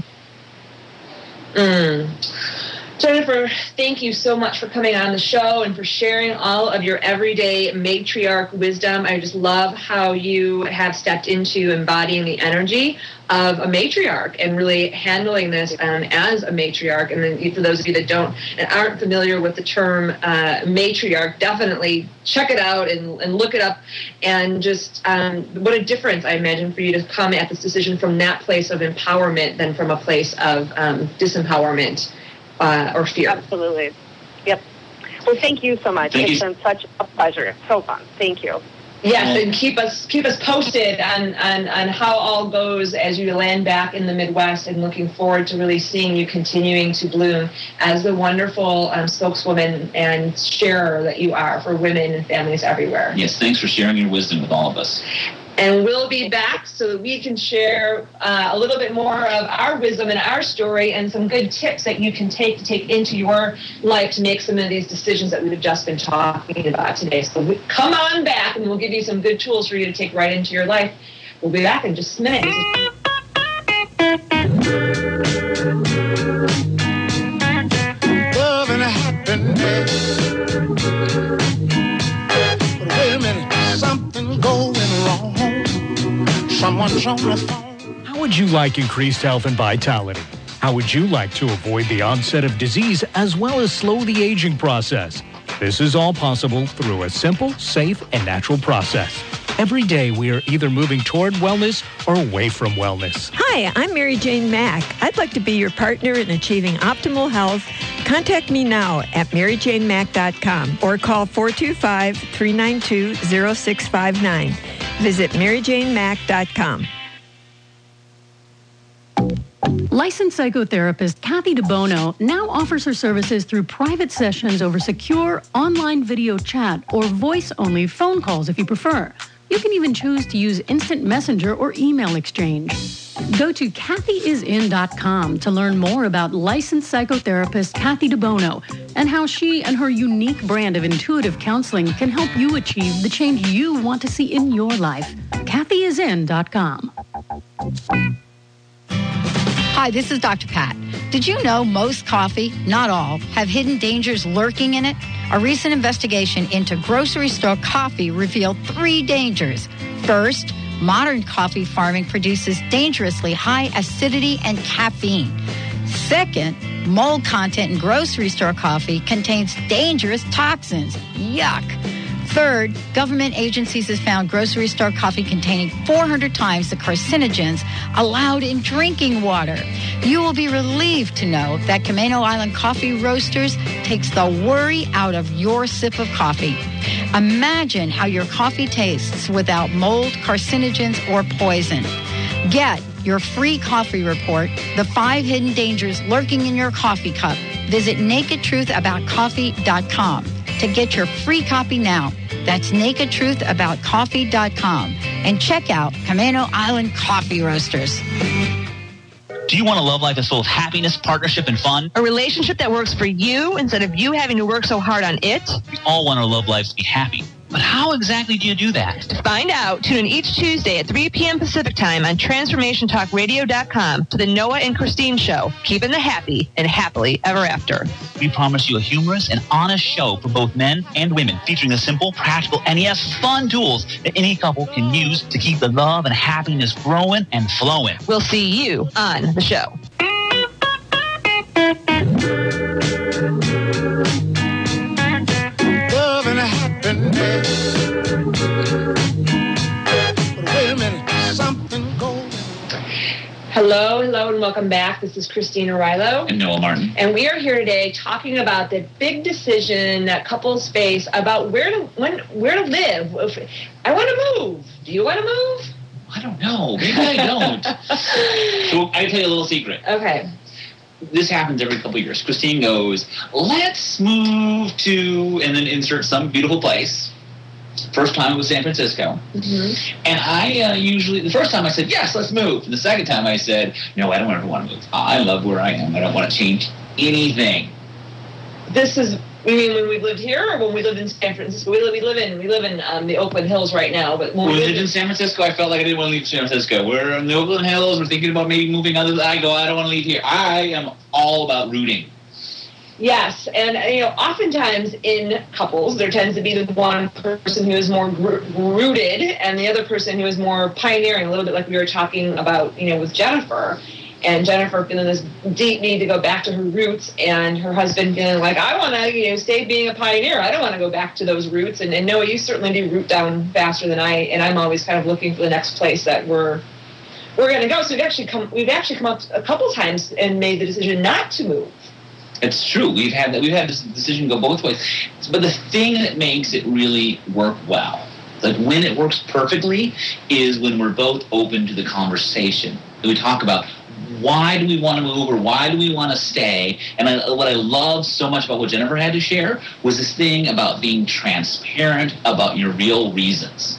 Mm. Jennifer, thank you so much for coming on the show and for sharing all of your everyday matriarch wisdom. I just love how you have stepped into embodying the energy of a matriarch and really handling this um, as a matriarch. And then for those of you that don't and aren't familiar with the term uh, matriarch, definitely check it out and, and look it up. And just um, what a difference, I imagine, for you to come at this decision from that place of empowerment than from a place of um, disempowerment. Uh, or fear. Absolutely. Yep. Well, thank you so much. Thank it's you. been such a pleasure. So fun. Thank you. Yes, and keep us keep us posted on, on, on how all goes as you land back in the Midwest, and looking forward to really seeing you continuing to bloom as the wonderful um, spokeswoman and sharer that you are for women and families everywhere. Yes, thanks for sharing your wisdom with all of us. And we'll be back so that we can share uh, a little bit more of our wisdom and our story and some good tips that you can take to take into your life to make some of these decisions that we've just been talking about today. So we, come on back and we'll give you some good tools for you to take right into your life. We'll be back in just a minute. Love and happiness. But wait a minute, something's going wrong. Someone's on the phone. How would you like increased health and vitality? How would you like to avoid the onset of disease as well as slow the aging process? This is all possible through a simple, safe, and natural process. Every day we are either moving toward wellness or away from wellness. Hi, I'm Mary Jane Mack. I'd like to be your partner in achieving optimal health. Contact me now at mary jane mack dot com or call four two five, three nine two, zero six five nine. Visit mary jane mack dot com. Licensed psychotherapist Kathy DeBono now offers her services through private sessions over secure online video chat or voice-only phone calls if you prefer. You can even choose to use instant messenger or email exchange. Go to kathy is in dot com to learn more about licensed psychotherapist Kathy DeBono and how she and her unique brand of intuitive counseling can help you achieve the change you want to see in your life. kathy is in dot com. Hi, this is Doctor Pat. Did you know most coffee, not all, have hidden dangers lurking in it? A recent investigation into grocery store coffee revealed three dangers. First, modern coffee farming produces dangerously high acidity and caffeine. Second, mold content in grocery store coffee contains dangerous toxins. Yuck. Third, government agencies have found grocery store coffee containing four hundred times the carcinogens allowed in drinking water. You will be relieved to know that Camino Island Coffee Roasters takes the worry out of your sip of coffee. Imagine how your coffee tastes without mold, carcinogens, or poison. Get your free coffee report, The Five Hidden Dangers Lurking in Your Coffee Cup. Visit naked truth about coffee dot com to get your free copy now. That's naked truth about coffee dot com. And check out Camino Island Coffee Roasters. Do you want a love life that's full of happiness, partnership, and fun? A relationship that works for you instead of you having to work so hard on it? We all want our love lives to be happy. But how exactly do you do that? To find out, tune in each Tuesday at three p.m. Pacific Time on transformation talk radio dot com to the Noah and Christine Show, keeping the happy and happily ever after. We promise you a humorous and honest show for both men and women, featuring the simple, practical, and yes, fun tools that any couple can use to keep the love and happiness growing and flowing. We'll see you on the show. Love and happiness. But wait a minute, something going. Hello, hello, and welcome back. This is Christina Rilo. And Noah Martin. And we are here today talking about the big decision that couples face about where to when where to live. I want to move. Do you want to move? I don't know. Maybe I don't. So I tell you a little secret. Okay. This happens every couple of years. Christine goes, let's move to, and then insert some beautiful place. First time it was San Francisco. Mm-hmm. And I uh, usually, the first time I said, yes, let's move. And the second time I said, no, I don't ever want to move. I love where I am. I don't want to change anything. This is, you mean when we lived here or when we lived in San Francisco? We live, we live in we live in um, the Oakland Hills right now. But when when we we lived in San Francisco, I felt like I didn't want to leave San Francisco. We're in the Oakland Hills. We're thinking about maybe moving other. I go, I don't want to leave here. I am all about rooting. Yes, and you know, oftentimes in couples, there tends to be the one person who is more gr- rooted and the other person who is more pioneering, a little bit like we were talking about, you know, with Jennifer. And Jennifer feeling this deep need to go back to her roots, and her husband feeling like, I want to, you know, stay being a pioneer. I don't want to go back to those roots. And, and Noah, you certainly do root down faster than I, and I'm always kind of looking for the next place that we're we're going to go. So we've actually come we've actually come up a couple times and made the decision not to move. It's true. We've had that. We've had this decision go both ways. But the thing that makes it really work well, like when it works perfectly, is when we're both open to the conversation. We talk about why do we want to move or why do we want to stay. And I, what I love so much about what Jennifer had to share was this thing about being transparent about your real reasons.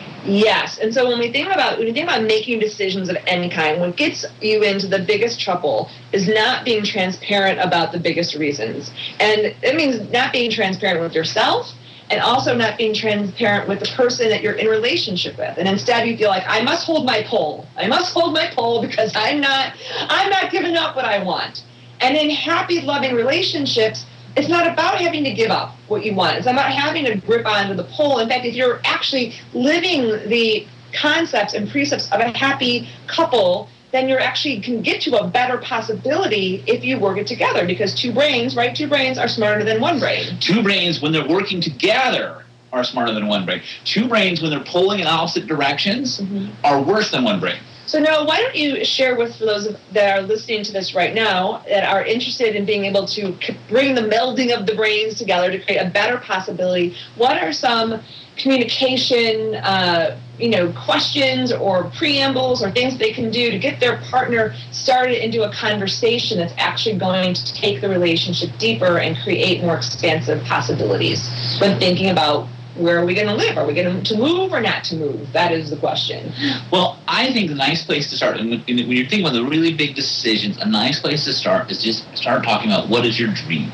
Yes, and so when we think about when you think about making decisions of any kind, what gets you into the biggest trouble is not being transparent about the biggest reasons. And it means not being transparent with yourself and also not being transparent with the person that you're in relationship with. And instead you feel like, I must hold my pole. I must hold my pole because I'm not I'm not giving up what I want. And in happy, loving relationships, it's not about having to give up what you want. It's about having to grip onto the pole. In fact, if you're actually living the concepts and precepts of a happy couple, then you actually can get to a better possibility if you work it together. Because two brains, right? Two brains are smarter than one brain. Two brains, when they're working together, are smarter than one brain. Two brains, when they're pulling in opposite directions, mm-hmm. are worse than one brain. So Noah, why don't you share with for those that are listening to this right now that are interested in being able to bring the melding of the brains together to create a better possibility, what are some communication uh, you know, questions or preambles or things they can do to get their partner started into a conversation that's actually going to take the relationship deeper and create more expansive possibilities when thinking about where are we going to live? Are we going to move or not to move? That is the question. Well, I think the nice place to start, and when you're thinking about the really big decisions, a nice place to start is just start talking about what is your dream.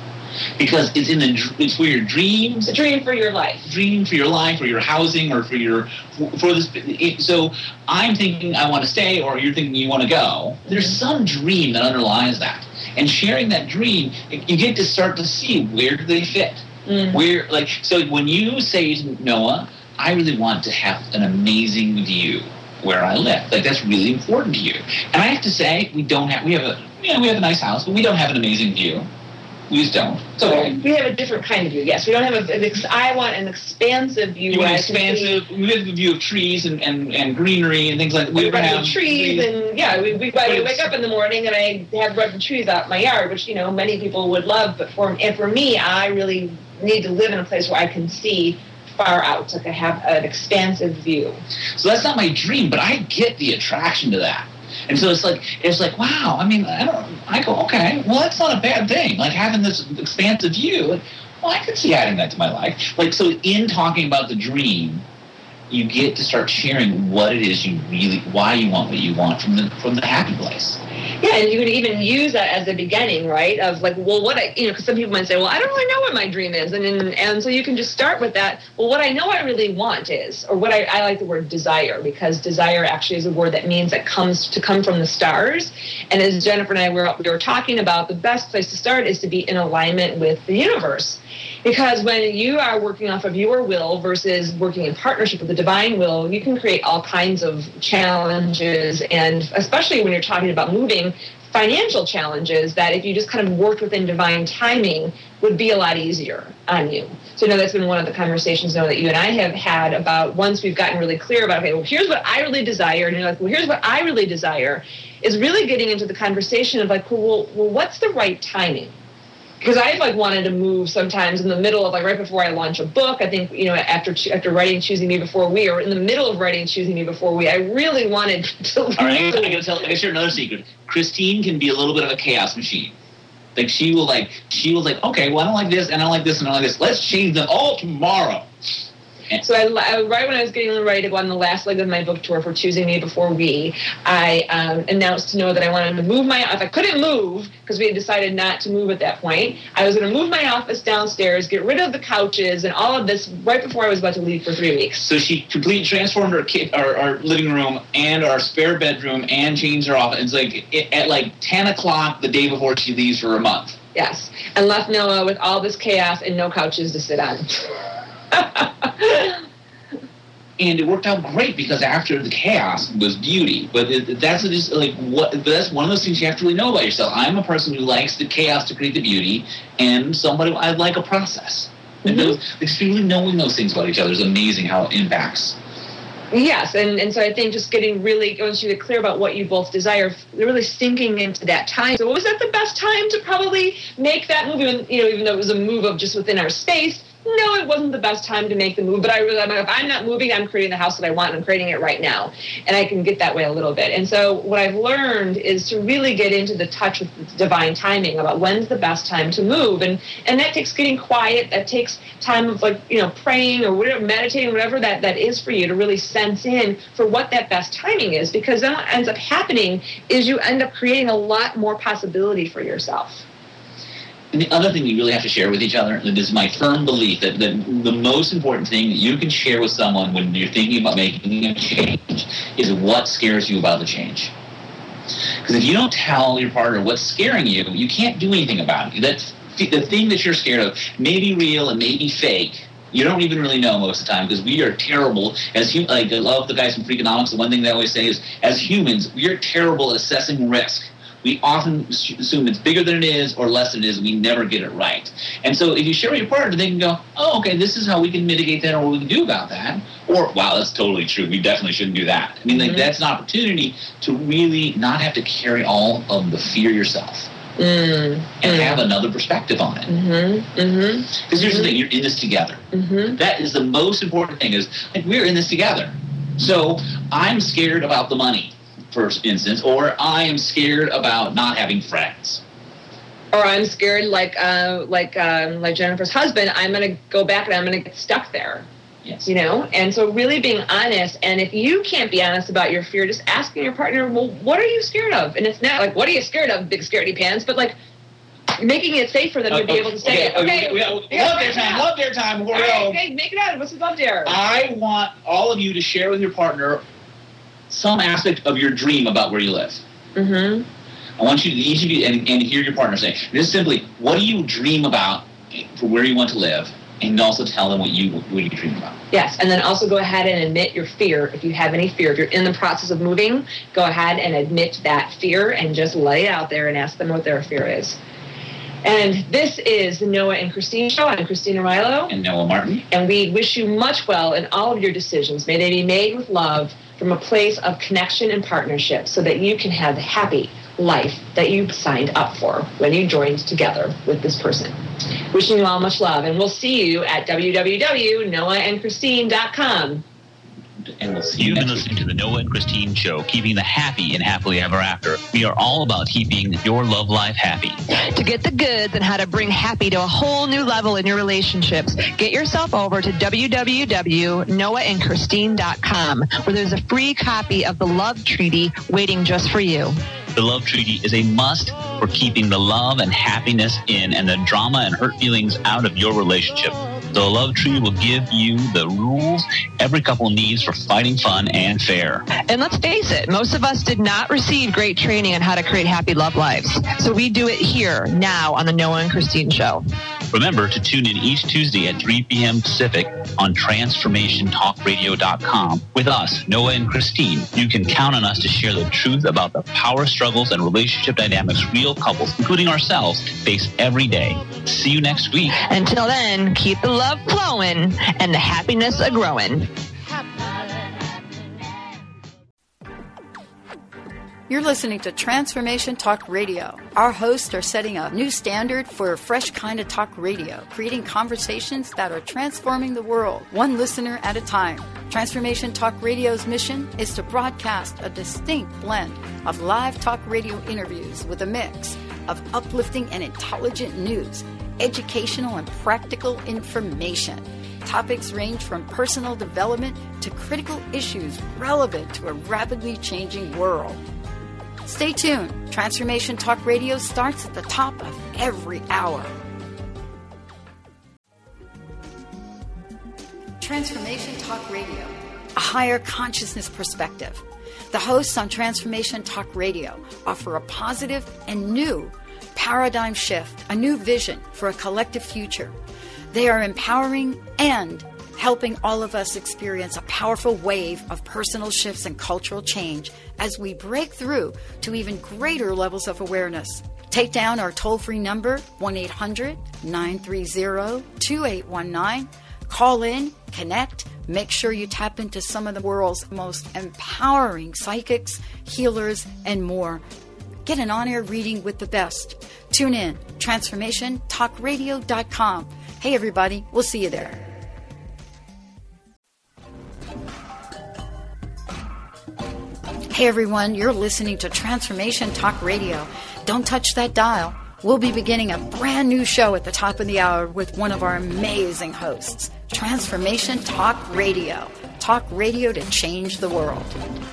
Because it's in the it's for your dreams. A dream for your life. Dream for your life, or your housing, or for your for this. So I'm thinking I want to stay, or you're thinking you want to go. There's some dream that underlies that, and sharing that dream, you get to start to see where do they fit. Mm-hmm. Where, like, so when you say to Noah, I really want to have an amazing view where I live, like that's really important to you. And I have to say, we don't have, we have a, you know, we have a nice house, but we don't have an amazing view. We just don't. It's okay. We have a different kind of view. Yes, we don't have a. An ex, I want an expansive view. You want an expansive. We have a view of trees and, and, and greenery and things like that. We have trees, trees and yeah, we, we, I wake up in the morning and I have red trees out in my yard, which you know many people would love. But for and for me, I really need to live in a place where I can see far out, like I have an expansive view. So that's not my dream, but I get the attraction to that. And so it's like, it's like, wow, I mean, I don't, I go, okay, well, that's not a bad thing. Like having this expansive view, like, well, I could see adding that to my life. Like, so in talking about the dream, you get to start sharing what it is you really, why you want what you want from the, from the happy place. Yeah, and you could even use that as a beginning, right? Of like, well, what I, you know, because some people might say, well, I don't really know what my dream is. And, and and so you can just start with that. Well, what I know I really want is, or what I, I like the word desire, because desire actually is a word that means that comes to come from the stars. And as Jennifer and I were, we were talking about, the best place to start is to be in alignment with the universe. Because when you are working off of your will versus working in partnership with the divine will, you can create all kinds of challenges, and especially when you're talking about moving, financial challenges that if you just kind of worked within divine timing would be a lot easier on you. So I know that's been one of the conversations though, that you and I have had about once we've gotten really clear about, okay, well, here's what I really desire. And you're like, well, here's what I really desire, is really getting into the conversation of like, well, well what's the right timing? because I like wanted to move sometimes in the middle of like right before I launch a book. I think, you know, after after writing Choosing Me Before We, or in the middle of writing Choosing Me Before We, I really wanted to leave. All right, I gotta tell, I gotta share another secret. Christine can be a little bit of a chaos machine. Like she will like she was like, okay, well I don't like this and I don't like this and I don't like this. Let's change them all tomorrow. So I, I, right when I was getting ready to go on the last leg of my book tour for Choosing Me Before We, I um, announced to Noah that I wanted to move my, if I couldn't move, because we had decided not to move at that point, I was going to move my office downstairs, get rid of the couches and all of this right before I was about to leave for three weeks. So she completely transformed our, kid, our, our living room and our spare bedroom and changed her office. It's like it, at like ten o'clock the day before she leaves for a month. Yes, and left Noah with all this chaos and no couches to sit on. And it worked out great because after the chaos was beauty. But it, that's just like what that's one of those things you have to really know about yourself. I'm a person who likes the chaos to create the beauty, and somebody I like a process. And mm-hmm. those, like, really knowing those things about each other is amazing how it impacts. Yes, and, and so I think just getting really, once you get clear about what you both desire, really sinking into that time. So was that the best time to probably make that move, even, you know, even though it was a move of just within our space? No, it wasn't the best time to make the move, but I really, if I'm not moving, I'm creating the house that I want, and I'm creating it right now, and I can get that way a little bit. And so what I've learned is to really get into the touch with divine timing about when's the best time to move, and and that takes getting quiet, that takes time of like, you know, praying or whatever, meditating, whatever that, that is for you to really sense in for what that best timing is, because then what ends up happening is you end up creating a lot more possibility for yourself. And the other thing you really have to share with each other, and this is my firm belief, that, that the most important thing that you can share with someone when you're thinking about making a change is what scares you about the change. Because if you don't tell your partner what's scaring you, you can't do anything about it. That's the thing that you're scared of may be real and may be fake. You don't even really know most of the time, because we are terrible as hum- like I love the guys from Freakonomics. The one thing they always say is, as humans, we are terrible at assessing risk. We often assume it's bigger than it is or less than it is. We never get it right. And so if you share with your partner, they can go, oh, okay, this is how we can mitigate that or what we can do about that. Or, wow, that's totally true. We definitely shouldn't do that. I mean, like, mm-hmm. that's an opportunity to really not have to carry all of the fear yourself. Mm-hmm. And have another perspective on it. Because mm-hmm. mm-hmm. here's the thing, you're in this together. Mm-hmm. That is the most important thing, is like, we're in this together. So I'm scared about the money, for instance, or I am scared about not having friends. Or I'm scared, like uh, like um, like Jennifer's husband, I'm going to go back and I'm going to get stuck there. Yes. You know? And so really being honest, and if you can't be honest about your fear, just asking your partner, well, what are you scared of? And it's not like, what are you scared of, big scaredy pants, but like making it safe for them uh, to be able to say okay, it. Okay, okay, we got, yeah, love their time, love their time. Before we go. Okay, make it out. What's the love dare? I want all of you to share with your partner some aspect of your dream about where you live. Mm-hmm. I want you to each of you and, and hear your partner say, just simply, what do you dream about for where you want to live? And also tell them what you what you dream about. Yes, and then also go ahead and admit your fear. If you have any fear, if you're in the process of moving, go ahead and admit that fear and just lay it out there and ask them what their fear is. And this is the Noah and Christine Show. I'm Christina Rilo. And Noah Martin. And we wish you much well in all of your decisions. May they be made with love from a place of connection and partnership so that you can have the happy life that you signed up for when you joined together with this person. Wishing you all much love. And we'll see you at w w w dot noah and christine dot com. And we'll see you You've been next listening to the Noah and Christine Show, keeping the happy and happily ever after. We are all about keeping your love life happy. To get the goods and how to bring happy to a whole new level in your relationships, get yourself over to w w w dot noah and christine dot com, where there's a free copy of the Love Treaty waiting just for you. The Love Treaty is a must for keeping the love and happiness in and the drama and hurt feelings out of your relationship. The Love Treaty will give you the rules every couple needs for fighting fun and fair. And let's face it, most of us did not receive great training on how to create happy love lives. So we do it here, now, on the Noah and Christine Show. Remember to tune in each Tuesday at three p.m. Pacific on transformation talk radio dot com with us, Noah and Christine. You can count on us to share the truth about the power struggles and relationship dynamics real couples, including ourselves, face every day. See you next week. Until then, keep the love flowing and the happiness a-growing. You're listening to Transformation Talk Radio. Our hosts are setting a new standard for a fresh kind of talk radio, creating conversations that are transforming the world, one listener at a time. Transformation Talk Radio's mission is to broadcast a distinct blend of live talk radio interviews with a mix of uplifting and intelligent news, educational and practical information. Topics range from personal development to critical issues relevant to a rapidly changing world. Stay tuned. Transformation Talk Radio starts at the top of every hour. Transformation Talk Radio, a higher consciousness perspective. The hosts on Transformation Talk Radio offer a positive and new paradigm shift, a new vision for a collective future. They are empowering and helping all of us experience a powerful wave of personal shifts and cultural change as we break through to even greater levels of awareness. Take down our toll-free number, one eight hundred nine three zero two eight one nine. Call in, connect, make sure you tap into some of the world's most empowering psychics, healers, and more. Get an on-air reading with the best. Tune in, transformation talk radio dot com. Hey, everybody, we'll see you there. Hey, everyone, you're listening to Transformation Talk Radio. Don't touch that dial. We'll be beginning a brand new show at the top of the hour with one of our amazing hosts. Transformation Talk Radio. Talk radio to change the world.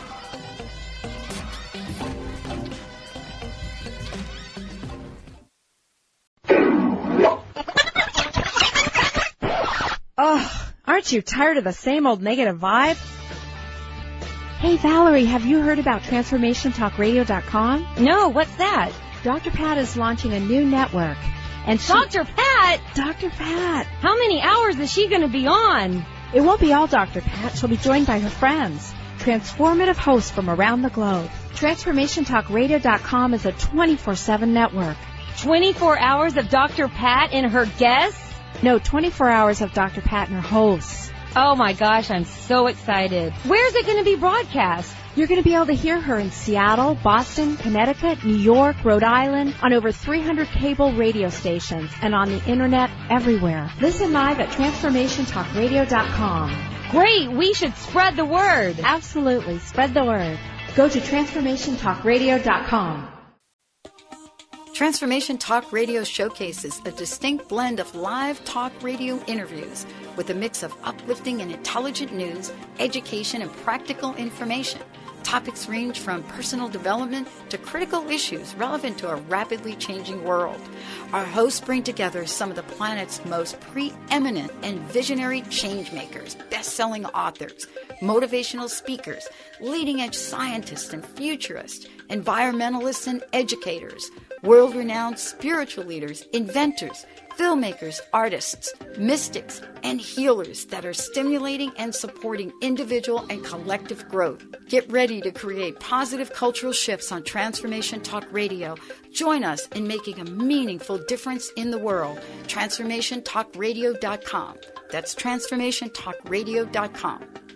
Oh, aren't you tired of the same old negative vibe? Hey, Valerie, have you heard about transformation talk radio dot com? No, what's that? Doctor Pat is launching a new network. And she... Doctor Pat? Doctor Pat. How many hours is she going to be on? It won't be all Doctor Pat. She'll be joined by her friends, transformative hosts from around the globe. transformation talk radio dot com is a twenty-four seven network. twenty-four hours of Doctor Pat and her guests? No, twenty-four hours of Doctor Pat and her hosts. Oh my gosh, I'm so excited. Where's it going to be broadcast? You're going to be able to hear her in Seattle, Boston, Connecticut, New York, Rhode Island, on over three hundred cable radio stations, and on the internet everywhere. Listen live at transformation talk radio dot com. Great, we should spread the word. Absolutely, spread the word. Go to transformation talk radio dot com. Transformation Talk Radio showcases a distinct blend of live talk radio interviews with a mix of uplifting and intelligent news, education, and practical information. Topics range from personal development to critical issues relevant to a rapidly changing world. Our hosts bring together some of the planet's most preeminent and visionary changemakers, best-selling authors, motivational speakers, leading-edge scientists and futurists, environmentalists and educators, world-renowned spiritual leaders, inventors, filmmakers, artists, mystics, and healers that are stimulating and supporting individual and collective growth. Get ready to create positive cultural shifts on Transformation Talk Radio. Join us in making a meaningful difference in the world. transformation talk radio dot com. That's transformation talk radio dot com.